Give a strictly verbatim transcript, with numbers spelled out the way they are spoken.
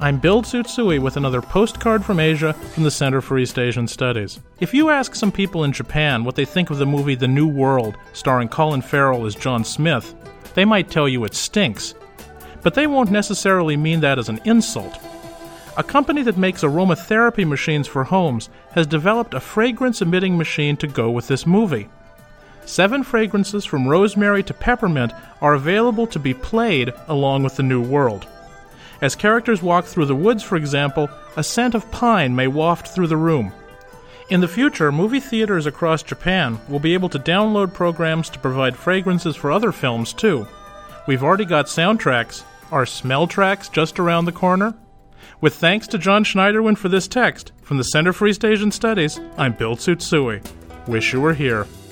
I'm Bill Tsutsui with another postcard from Asia from the Center for East Asian Studies. If you ask some people in Japan what they think of the movie The New World, starring Colin Farrell as John Smith, they might tell you it stinks. But they won't necessarily mean that as an insult. A company that makes aromatherapy machines for homes has developed a fragrance-emitting machine to go with this movie. Seven fragrances from rosemary to peppermint are available to be played along with The New World. As characters walk through the woods, for example, a scent of pine may waft through the room. In the future, movie theaters across Japan will be able to download programs to provide fragrances for other films, too. We've already got soundtracks. Are smell tracks just around the corner? With thanks to John Schneiderwin for this text, from the Center for East Asian Studies, I'm Bill Tsutsui. Wish you were here.